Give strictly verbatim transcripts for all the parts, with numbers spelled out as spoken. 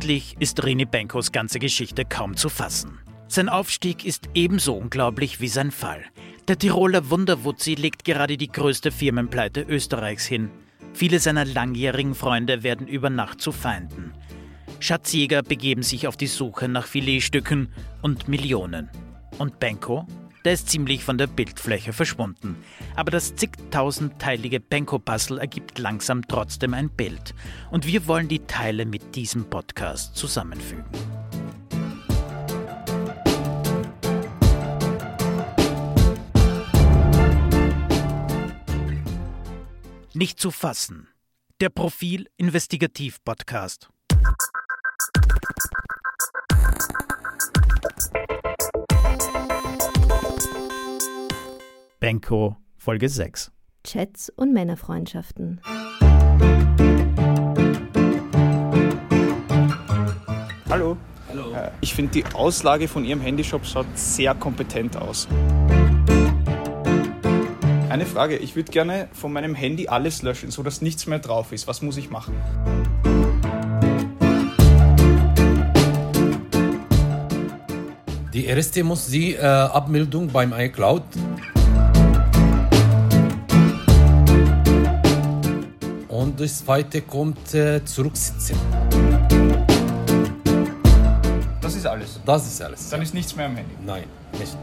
Wirtschaftlich ist René Benkos ganze Geschichte kaum zu fassen. Sein Aufstieg ist ebenso unglaublich wie sein Fall. Der Tiroler Wunderwutzi legt gerade die größte Firmenpleite Österreichs hin. Viele seiner langjährigen Freunde werden über Nacht zu Feinden. Schatzjäger begeben sich auf die Suche nach Filetstücken und Millionen. Und Benko? Der ist ziemlich von der Bildfläche verschwunden. Aber das zigtausendteilige Benko-Puzzle ergibt langsam trotzdem ein Bild. Und wir wollen die Teile mit diesem Podcast zusammenfügen. Nicht zu fassen. Der Profil-Investigativ-Podcast. Benko, Folge sechs. Chats und Männerfreundschaften. Hallo. Hallo. Ich finde, die Auslage von Ihrem Handyshop schaut sehr kompetent aus. Eine Frage, ich würde gerne von meinem Handy alles löschen, sodass nichts mehr drauf ist. Was muss ich machen? Die erste muss die äh, Abmeldung beim iCloud. Und das zweite kommt äh, zurücksitzen. Das ist alles? Das ist alles. Dann ja. ist nichts mehr am Handy? Nein, nicht.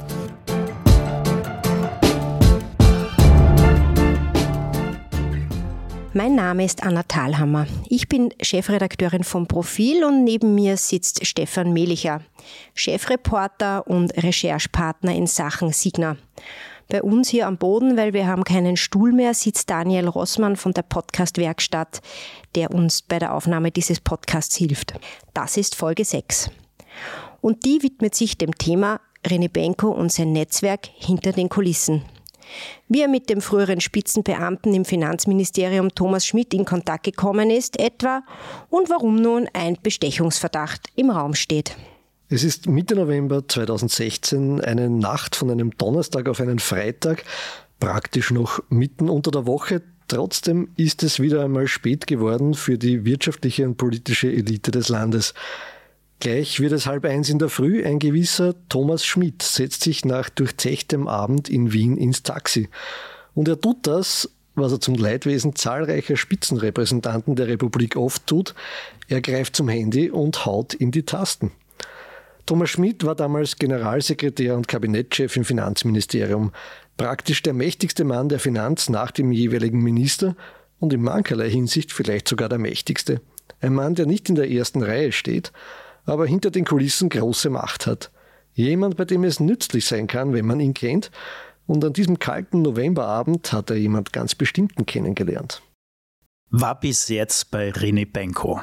Mein Name ist Anna Thalhammer. Ich bin Chefredakteurin vom Profil und neben mir sitzt Stefan Mehlicher, Chefreporter und Recherchepartner in Sachen Signa. Bei uns hier am Boden, weil wir haben keinen Stuhl mehr, sitzt Daniel Rossmann von der Podcast-Werkstatt, der uns bei der Aufnahme dieses Podcasts hilft. Das ist Folge sechs. Und die widmet sich dem Thema René Benko und sein Netzwerk hinter den Kulissen. Wie er mit dem früheren Spitzenbeamten im Finanzministerium Thomas Schmidt in Kontakt gekommen ist, etwa, und warum nun ein Bestechungsverdacht im Raum steht. Es ist Mitte November zweitausendsechzehn, eine Nacht von einem Donnerstag auf einen Freitag, praktisch noch mitten unter der Woche. Trotzdem ist es wieder einmal spät geworden für die wirtschaftliche und politische Elite des Landes. Gleich wird es halb eins in der Früh. Ein gewisser Thomas Schmidt setzt sich nach durchzechtem Abend in Wien ins Taxi. Und er tut das, was er zum Leidwesen zahlreicher Spitzenrepräsentanten der Republik oft tut. Er greift zum Handy und haut in die Tasten. Thomas Schmidt war damals Generalsekretär und Kabinettschef im Finanzministerium. Praktisch der mächtigste Mann der Finanz nach dem jeweiligen Minister und in mancherlei Hinsicht vielleicht sogar der mächtigste. Ein Mann, der nicht in der ersten Reihe steht, aber hinter den Kulissen große Macht hat. Jemand, bei dem es nützlich sein kann, wenn man ihn kennt. Und an diesem kalten Novemberabend hat er jemand ganz Bestimmten kennengelernt. War bis jetzt bei René Benko.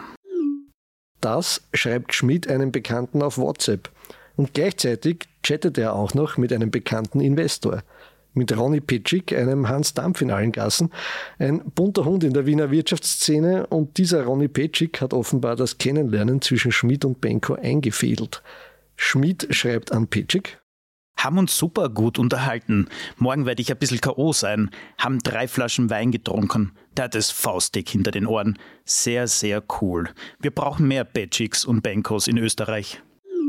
Das schreibt Schmidt einem Bekannten auf WhatsApp. Und gleichzeitig chattet er auch noch mit einem bekannten Investor. Mit Ronny Petschig, einem Hans Dampf in allen Gassen, ein bunter Hund in der Wiener Wirtschaftsszene, und dieser Ronny Petschig hat offenbar das Kennenlernen zwischen Schmidt und Benko eingefädelt. Schmidt schreibt an Petschig: Haben uns super gut unterhalten. Morgen werde ich ein bisschen K O sein. Haben drei Flaschen Wein getrunken. Der hat es faustdick hinter den Ohren. Sehr, sehr cool. Wir brauchen mehr Petschigs und Benkos in Österreich.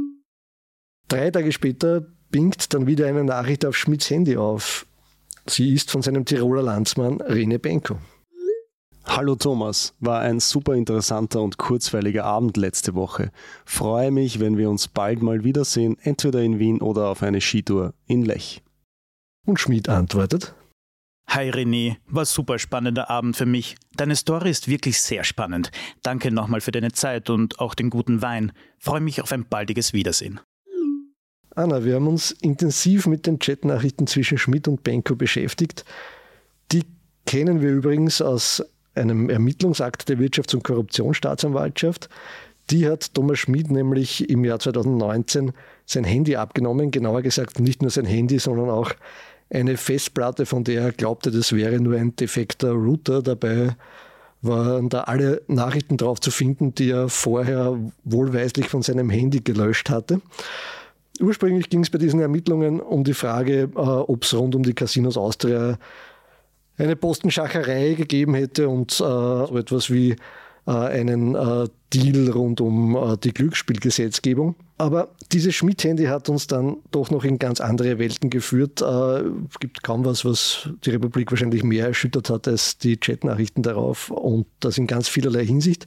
Drei Tage später bingt dann wieder eine Nachricht auf Schmidts Handy auf. Sie ist von seinem Tiroler Landsmann René Benko. Hallo Thomas, war ein super interessanter und kurzweiliger Abend letzte Woche. Freue mich, wenn wir uns bald mal wiedersehen, entweder in Wien oder auf eine Skitour in Lech. Und Schmidt antwortet: Hi René, war super spannender Abend für mich. Deine Story ist wirklich sehr spannend. Danke nochmal für deine Zeit und auch den guten Wein. Freue mich auf ein baldiges Wiedersehen. Anna, wir haben uns intensiv mit den Chatnachrichten zwischen Schmidt und Benko beschäftigt. Die kennen wir übrigens aus einem Ermittlungsakt der Wirtschafts- und Korruptionsstaatsanwaltschaft. Die hat Thomas Schmidt nämlich im Jahr zweitausendneunzehn sein Handy abgenommen, genauer gesagt nicht nur sein Handy, sondern auch eine Festplatte, von der er glaubte, das wäre nur ein defekter Router. Dabei waren da alle Nachrichten drauf zu finden, die er vorher wohlweislich von seinem Handy gelöscht hatte. Ursprünglich ging es bei diesen Ermittlungen um die Frage, äh, ob es rund um die Casinos Austria eine Postenschacherei gegeben hätte und äh, so etwas wie äh, einen äh, Deal rund um äh, die Glücksspielgesetzgebung. Aber dieses Schmidt-Handy hat uns dann doch noch in ganz andere Welten geführt. Es äh, gibt kaum was, was die Republik wahrscheinlich mehr erschüttert hat als die Chatnachrichten darauf, und das in ganz vielerlei Hinsicht.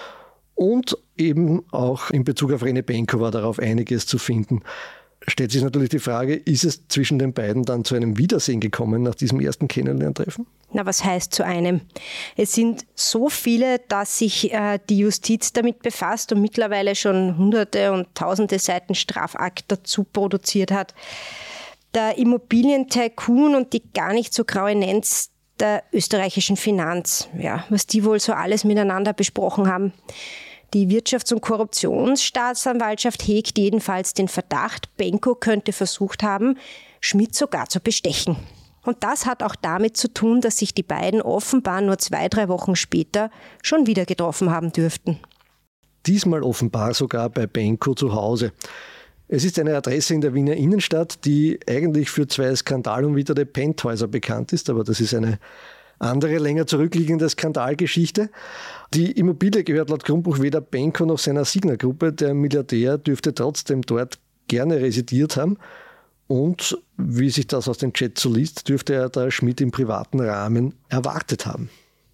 Und eben auch in Bezug auf Rene Benko war darauf einiges zu finden. Stellt sich natürlich die Frage, ist es zwischen den beiden dann zu einem Wiedersehen gekommen nach diesem ersten Kennenlerntreffen? Na, was heißt zu einem? Es sind so viele, dass sich äh, die Justiz damit befasst und mittlerweile schon hunderte und tausende Seiten Strafakt dazu produziert hat. Der Immobilientycoon und die gar nicht so graue Nenz der österreichischen Finanz, ja, was die wohl so alles miteinander besprochen haben. Die Wirtschafts- und Korruptionsstaatsanwaltschaft hegt jedenfalls den Verdacht, Benko könnte versucht haben, Schmidt sogar zu bestechen. Und das hat auch damit zu tun, dass sich die beiden offenbar nur zwei, drei Wochen später schon wieder getroffen haben dürften. Diesmal offenbar sogar bei Benko zu Hause. Es ist eine Adresse in der Wiener Innenstadt, die eigentlich für zwei skandalumwitterte Penthäuser bekannt ist, aber das ist eine andere, länger zurückliegende Skandalgeschichte. Die Immobilie gehört laut Grundbuch weder Benko noch seiner Signa-Gruppe. Der Milliardär dürfte trotzdem dort gerne residiert haben. Und, wie sich das aus dem Chat so liest, dürfte er da Schmidt im privaten Rahmen erwartet haben.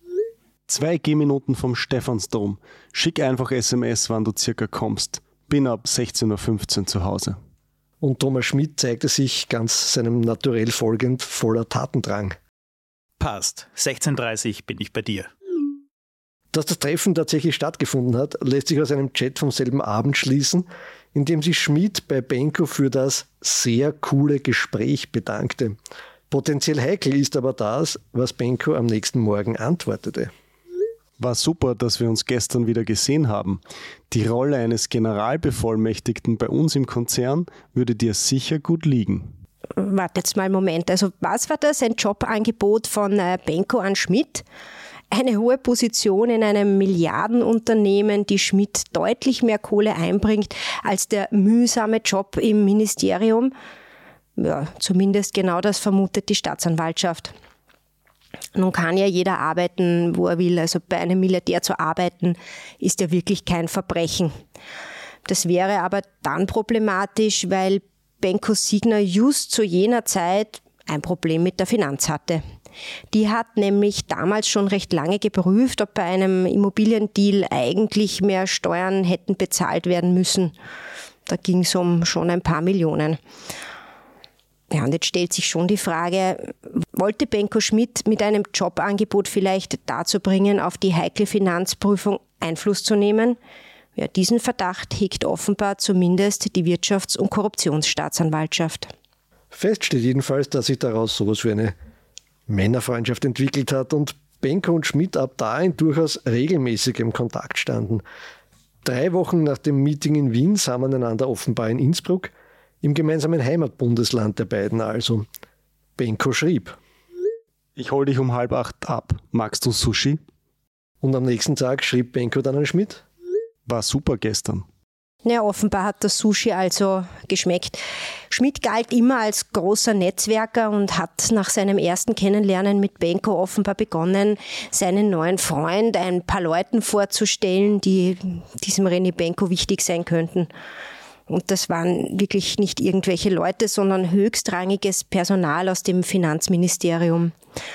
Zwei Gehminuten vom Stephansdom. Schick einfach S M S, wann du circa kommst. Bin ab sechzehn Uhr fünfzehn zu Hause. Und Thomas Schmidt zeigte sich ganz seinem Naturell folgend voller Tatendrang. Passt. sechzehn Uhr dreißig bin ich bei dir. Dass das Treffen tatsächlich stattgefunden hat, lässt sich aus einem Chat vom selben Abend schließen, in dem sich Schmidt bei Benko für das sehr coole Gespräch bedankte. Potenziell heikel ist aber das, was Benko am nächsten Morgen antwortete. War super, dass wir uns gestern wieder gesehen haben. Die Rolle eines Generalbevollmächtigten bei uns im Konzern würde dir sicher gut liegen. Warte jetzt mal einen Moment. Also was war das? Ein Jobangebot von äh, Benko an Schmidt? Eine hohe Position in einem Milliardenunternehmen, die Schmidt deutlich mehr Kohle einbringt als der mühsame Job im Ministerium? Ja, zumindest genau das vermutet die Staatsanwaltschaft. Nun kann ja jeder arbeiten, wo er will. Also bei einem Milliardär zu arbeiten, ist ja wirklich kein Verbrechen. Das wäre aber dann problematisch, weil Benko Signa just zu jener Zeit ein Problem mit der Finanz hatte. Die hat nämlich damals schon recht lange geprüft, ob bei einem Immobiliendeal eigentlich mehr Steuern hätten bezahlt werden müssen. Da ging es um schon ein paar Millionen. Ja, und jetzt stellt sich schon die Frage, wollte Benko Schmidt mit einem Jobangebot vielleicht dazu bringen, auf die heikle Finanzprüfung Einfluss zu nehmen? Ja, diesen Verdacht hegt offenbar zumindest die Wirtschafts- und Korruptionsstaatsanwaltschaft. Fest steht jedenfalls, dass sich daraus sowas wie eine Männerfreundschaft entwickelt hat und Benko und Schmidt ab da in durchaus regelmäßigem Kontakt standen. Drei Wochen nach dem Meeting in Wien sah man einander offenbar in Innsbruck, im gemeinsamen Heimatbundesland der beiden also. Benko schrieb: Ich hol dich um halb acht ab. Magst du Sushi? Und am nächsten Tag schrieb Benko dann an Schmidt: War super gestern. Ja, offenbar hat das Sushi also geschmeckt. Schmidt galt immer als großer Netzwerker und hat nach seinem ersten Kennenlernen mit Benko offenbar begonnen, seinen neuen Freund ein paar Leuten vorzustellen, die diesem René Benko wichtig sein könnten. Und das waren wirklich nicht irgendwelche Leute, sondern höchstrangiges Personal aus dem Finanzministerium.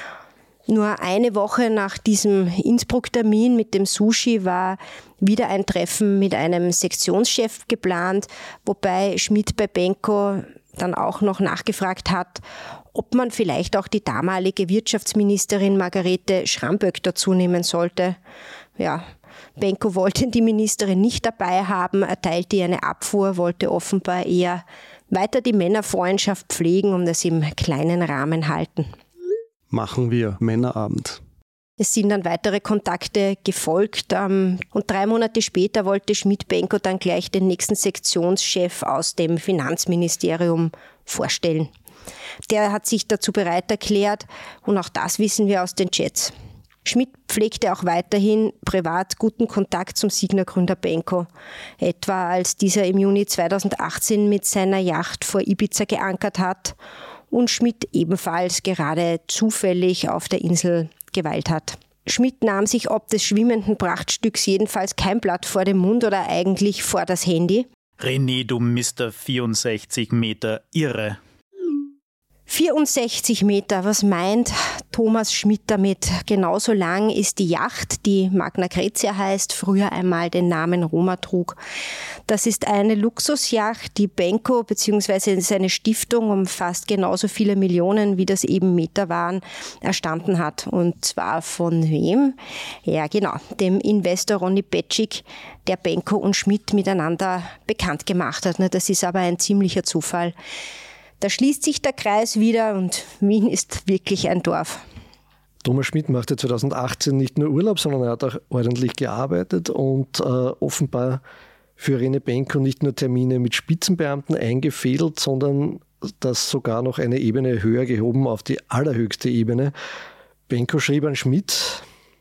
Nur eine Woche nach diesem Innsbruck-Termin mit dem Sushi war wieder ein Treffen mit einem Sektionschef geplant, wobei Schmidt bei Benko dann auch noch nachgefragt hat, ob man vielleicht auch die damalige Wirtschaftsministerin Margarete Schramböck dazu nehmen sollte. Ja, Benko wollte die Ministerin nicht dabei haben, erteilte ihr eine Abfuhr, wollte offenbar eher weiter die Männerfreundschaft pflegen und es im kleinen Rahmen halten. Machen wir Männerabend. Es sind dann weitere Kontakte gefolgt und drei Monate später wollte Schmidt Benko dann gleich den nächsten Sektionschef aus dem Finanzministerium vorstellen. Der hat sich dazu bereit erklärt und auch das wissen wir aus den Chats. Schmidt pflegte auch weiterhin privat guten Kontakt zum Signa-Gründer Benko. Etwa als dieser im Juni zweitausendachtzehn mit seiner Yacht vor Ibiza geankert hat und Schmidt ebenfalls gerade zufällig auf der Insel geweilt hat. Schmidt nahm sich ob des schwimmenden Prachtstücks jedenfalls kein Blatt vor den Mund oder eigentlich vor das Handy. René, du Mister vierundsechzig Meter, irre. vierundsechzig Meter, was meint Thomas Schmidt damit? Genauso lang ist die Yacht, die Magna Graecia heißt, früher einmal den Namen Roma trug. Das ist eine Luxusjacht, die Benko bzw. seine Stiftung um fast genauso viele Millionen, wie das eben Meter waren, erstanden hat. Und zwar von wem? Ja, genau, dem Investor Ronny Petschig, der Benko und Schmidt miteinander bekannt gemacht hat. Das ist aber ein ziemlicher Zufall. Da schließt sich der Kreis wieder und Wien ist wirklich ein Dorf. Thomas Schmidt machte zweitausendachtzehn nicht nur Urlaub, sondern er hat auch ordentlich gearbeitet und äh, offenbar für René Benko nicht nur Termine mit Spitzenbeamten eingefädelt, sondern das sogar noch eine Ebene höher gehoben auf die allerhöchste Ebene. Benko schrieb an Schmidt: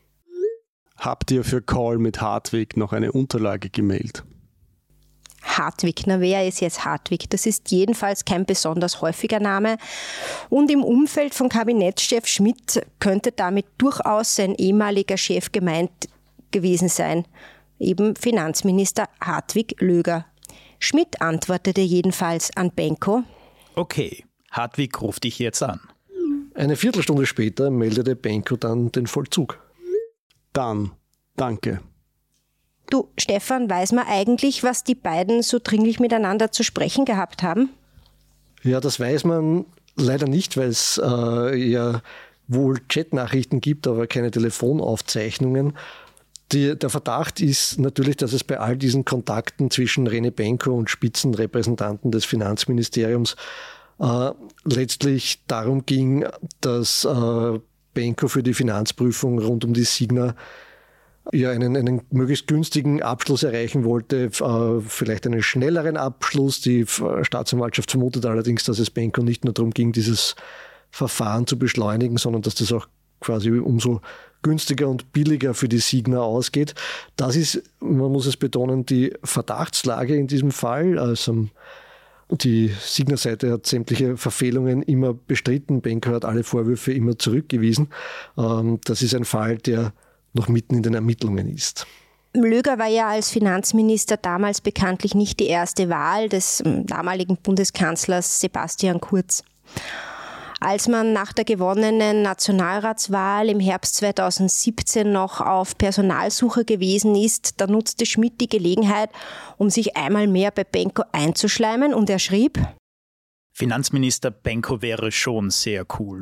Habt ihr für Call mit Hartwig noch eine Unterlage gemailt? Hartwig, na wer ist jetzt Hartwig? Das ist jedenfalls kein besonders häufiger Name. Und im Umfeld von Kabinettschef Schmidt könnte damit durchaus sein ehemaliger Chef gemeint gewesen sein. Eben Finanzminister Hartwig Löger. Schmidt antwortete jedenfalls an Benko: Okay, Hartwig ruft dich jetzt an. Eine Viertelstunde später meldete Benko dann den Vollzug. Dann, danke. Du, Stefan, weiß man eigentlich, was die beiden so dringlich miteinander zu sprechen gehabt haben? Ja, das weiß man leider nicht, weil es äh, ja wohl Chatnachrichten gibt, aber keine Telefonaufzeichnungen. Die, der Verdacht ist natürlich, dass es bei all diesen Kontakten zwischen René Benko und Spitzenrepräsentanten des Finanzministeriums äh, letztlich darum ging, dass äh, Benko für die Finanzprüfung rund um die Signa ja einen, einen möglichst günstigen Abschluss erreichen wollte, äh, vielleicht einen schnelleren Abschluss. Die Staatsanwaltschaft vermutet allerdings, dass es Benko nicht nur darum ging, dieses Verfahren zu beschleunigen, sondern dass das auch quasi umso günstiger und billiger für die Signa ausgeht. Das ist, man muss es betonen, die Verdachtslage in diesem Fall. Also die Signa-Seite hat sämtliche Verfehlungen immer bestritten. Benko hat alle Vorwürfe immer zurückgewiesen. Ähm, das ist ein Fall, der noch mitten in den Ermittlungen ist. Löger war ja als Finanzminister damals bekanntlich nicht die erste Wahl des damaligen Bundeskanzlers Sebastian Kurz. Als man nach der gewonnenen Nationalratswahl im Herbst zweitausendsiebzehn noch auf Personalsuche gewesen ist, da nutzte Schmidt die Gelegenheit, um sich einmal mehr bei Benko einzuschleimen, und er schrieb: Finanzminister Benko wäre schon sehr cool.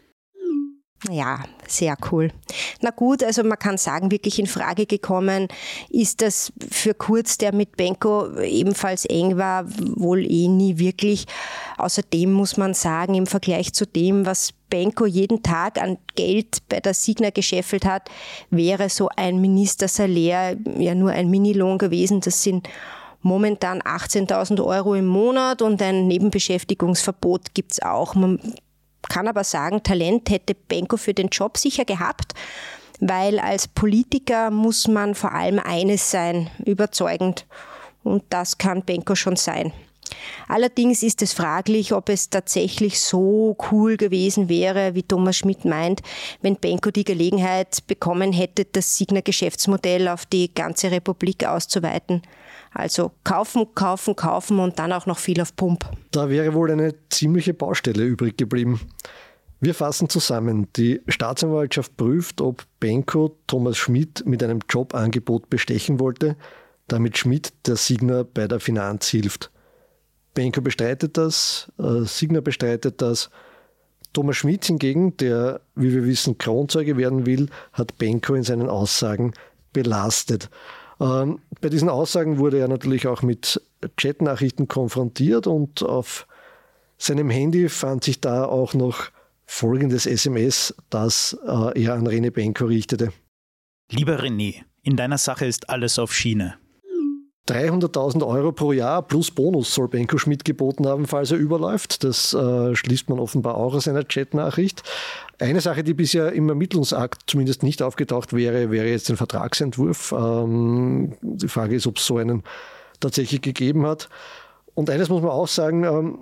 Ja, sehr cool. Na gut, also man kann sagen, wirklich in Frage gekommen ist das für Kurz, der mit Benko ebenfalls eng war, wohl eh nie wirklich. Außerdem muss man sagen, im Vergleich zu dem, was Benko jeden Tag an Geld bei der Signa gescheffelt hat, wäre so ein Ministersalär ja nur ein Minilohn gewesen. Das sind momentan achtzehntausend Euro im Monat und ein Nebenbeschäftigungsverbot gibt's auch. Man kann aber sagen, Talent hätte Benko für den Job sicher gehabt, weil als Politiker muss man vor allem eines sein, überzeugend. Und das kann Benko schon sein. Allerdings ist es fraglich, ob es tatsächlich so cool gewesen wäre, wie Thomas Schmidt meint, wenn Benko die Gelegenheit bekommen hätte, das Signa-Geschäftsmodell auf die ganze Republik auszuweiten. Also kaufen, kaufen, kaufen und dann auch noch viel auf Pump. Da wäre wohl eine ziemliche Baustelle übrig geblieben. Wir fassen zusammen. Die Staatsanwaltschaft prüft, ob Benko Thomas Schmidt mit einem Jobangebot bestechen wollte, damit Schmidt der Signa bei der Finanz hilft. Benko bestreitet das, äh, Signa bestreitet das. Thomas Schmidt hingegen, der, wie wir wissen, Kronzeuge werden will, hat Benko in seinen Aussagen belastet. Ähm, bei diesen Aussagen wurde er natürlich auch mit Chatnachrichten konfrontiert und auf seinem Handy fand sich da auch noch folgendes S M S, das äh, er an René Benko richtete. Lieber René, in deiner Sache ist alles auf Schiene. dreihunderttausend Euro pro Jahr plus Bonus soll Benko Schmidt geboten haben, falls er überläuft. Das äh, schließt man offenbar auch aus einer Chatnachricht. Eine Sache, die bisher im Ermittlungsakt zumindest nicht aufgetaucht wäre, wäre jetzt ein Vertragsentwurf. Ähm, die Frage ist, ob es so einen tatsächlich gegeben hat. Und eines muss man auch sagen, ähm,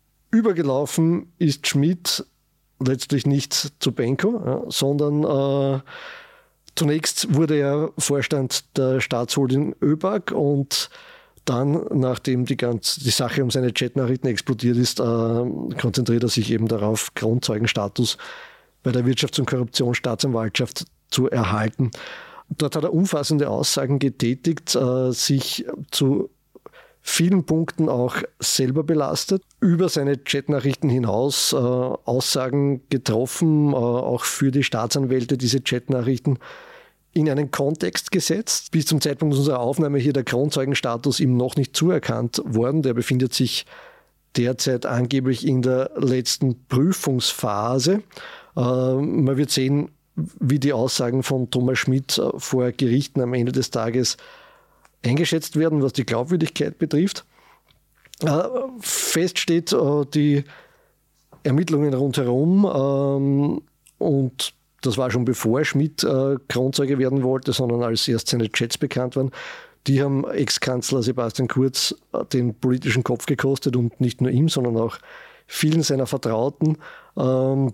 übergelaufen ist Schmidt letztlich nicht zu Benko, ja, sondern äh, Zunächst wurde er Vorstand der Staatsholding ÖBAG und dann, nachdem die, ganz, die Sache um seine Chatnachrichten explodiert ist, äh, konzentriert er sich eben darauf, Kronzeugenstatus bei der Wirtschafts- und Korruptionsstaatsanwaltschaft zu erhalten. Dort hat er umfassende Aussagen getätigt, äh, sich zu vielen Punkten auch selber belastet, über seine Chatnachrichten hinaus äh, Aussagen getroffen, äh, auch für die Staatsanwälte diese Chatnachrichten in einen Kontext gesetzt. Bis zum Zeitpunkt unserer Aufnahme hier der Kronzeugenstatus ihm noch nicht zuerkannt worden. Der befindet sich derzeit angeblich in der letzten Prüfungsphase. Äh, man wird sehen, wie die Aussagen von Thomas Schmidt vor Gerichten am Ende des Tages eingeschätzt werden, was die Glaubwürdigkeit betrifft. Äh, fest steht äh, die Ermittlungen rundherum ähm, und das war schon bevor Schmidt äh, Kronzeuge werden wollte, sondern als erst seine Chats bekannt waren. Die haben Ex-Kanzler Sebastian Kurz äh, den politischen Kopf gekostet und nicht nur ihm, sondern auch vielen seiner Vertrauten. Ähm,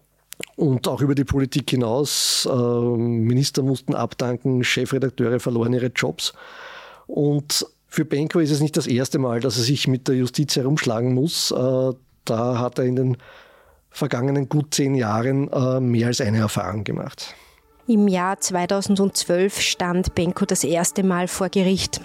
und auch über die Politik hinaus. Äh, Minister mussten abdanken, Chefredakteure verloren ihre Jobs. Und für Benko ist es nicht das erste Mal, dass er sich mit der Justiz herumschlagen muss. Äh, da hat er in den vergangenen gut zehn Jahren äh, mehr als eine Erfahrung gemacht. Im Jahr zweitausendzwölf stand Benko das erste Mal vor Gericht.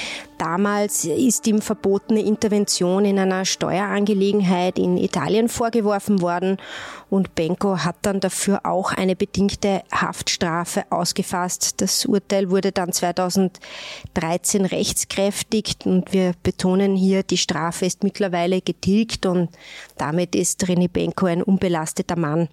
Damals ist ihm verbotene Intervention in einer Steuerangelegenheit in Italien vorgeworfen worden und Benko hat dann dafür auch eine bedingte Haftstrafe ausgefasst. Das Urteil wurde dann zweitausenddreizehn rechtskräftig und wir betonen hier, die Strafe ist mittlerweile getilgt und damit ist René Benko ein unbelasteter Mann.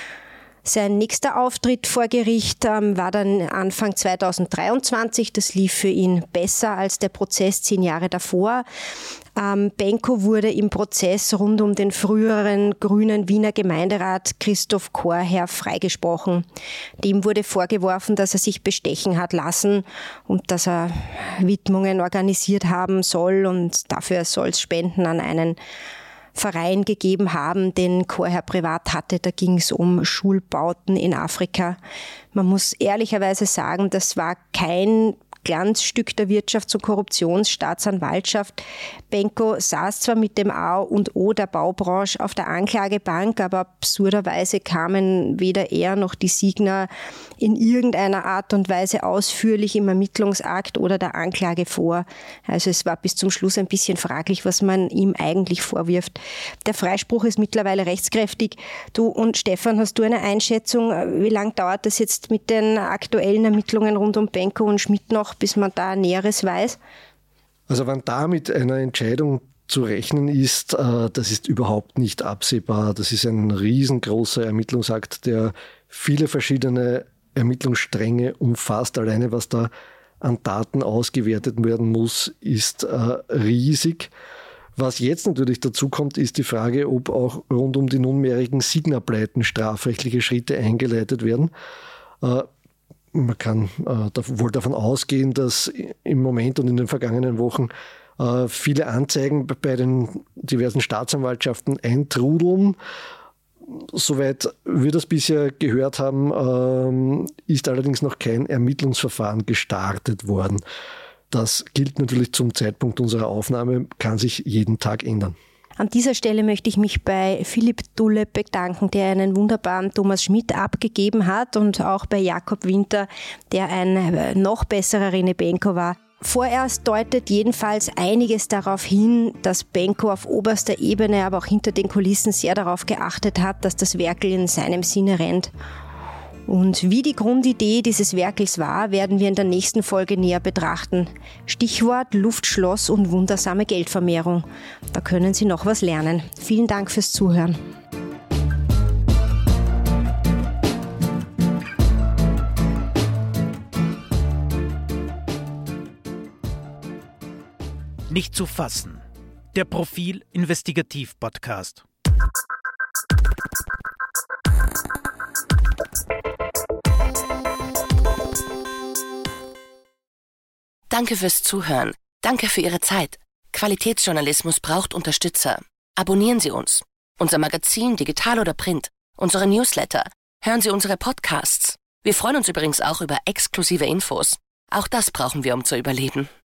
Sein nächster Auftritt vor Gericht ähm, war dann Anfang zweitausenddreiundzwanzig. Das lief für ihn besser als der Prozess zehn Jahre davor. Ähm, Benko wurde im Prozess rund um den früheren grünen Wiener Gemeinderat Christoph Chorherr freigesprochen. Dem wurde vorgeworfen, dass er sich bestechen hat lassen und dass er Widmungen organisiert haben soll und dafür soll es Spenden an einen Verein gegeben haben, den Chorherr privat hatte. Da ging es um Schulbauten in Afrika. Man muss ehrlicherweise sagen, das war kein Glanzstück der Wirtschafts- und Korruptionsstaatsanwaltschaft. Benko saß zwar mit dem A und O der Baubranche auf der Anklagebank, aber absurderweise kamen weder er noch die Signa in irgendeiner Art und Weise ausführlich im Ermittlungsakt oder der Anklage vor. Also es war bis zum Schluss ein bisschen fraglich, was man ihm eigentlich vorwirft. Der Freispruch ist mittlerweile rechtskräftig. Du und Stefan, hast du eine Einschätzung, wie lange dauert das jetzt mit den aktuellen Ermittlungen rund um Benko und Schmidt noch, bis man da Näheres weiß? Also wann da mit einer Entscheidung zu rechnen ist, äh, das ist überhaupt nicht absehbar. Das ist ein riesengroßer Ermittlungsakt, der viele verschiedene Ermittlungsstränge umfasst. Alleine was da an Daten ausgewertet werden muss, ist äh, riesig. Was jetzt natürlich dazu kommt, ist die Frage, ob auch rund um die nunmehrigen Signa-Pleiten strafrechtliche Schritte eingeleitet werden. Äh, Man kann äh, wohl davon ausgehen, dass im Moment und in den vergangenen Wochen äh, viele Anzeigen bei den diversen Staatsanwaltschaften eintrudeln. Soweit wir das bisher gehört haben, ähm, ist allerdings noch kein Ermittlungsverfahren gestartet worden. Das gilt natürlich zum Zeitpunkt unserer Aufnahme, kann sich jeden Tag ändern. An dieser Stelle möchte ich mich bei Philipp Dulle bedanken, der einen wunderbaren Thomas Schmidt abgegeben hat und auch bei Jakob Winter, der ein noch besserer René Benko war. Vorerst deutet jedenfalls einiges darauf hin, dass Benko auf oberster Ebene, aber auch hinter den Kulissen sehr darauf geachtet hat, dass das Werkel in seinem Sinne rennt. Und wie die Grundidee dieses Werkels war, werden wir in der nächsten Folge näher betrachten. Stichwort Luftschloss und wundersame Geldvermehrung. Da können Sie noch was lernen. Vielen Dank fürs Zuhören. Nicht zu fassen. Der Profil Investigativ Podcast. Danke fürs Zuhören. Danke für Ihre Zeit. Qualitätsjournalismus braucht Unterstützer. Abonnieren Sie uns. Unser Magazin, digital oder print. Unsere Newsletter. Hören Sie unsere Podcasts. Wir freuen uns übrigens auch über exklusive Infos. Auch das brauchen wir, um zu überleben.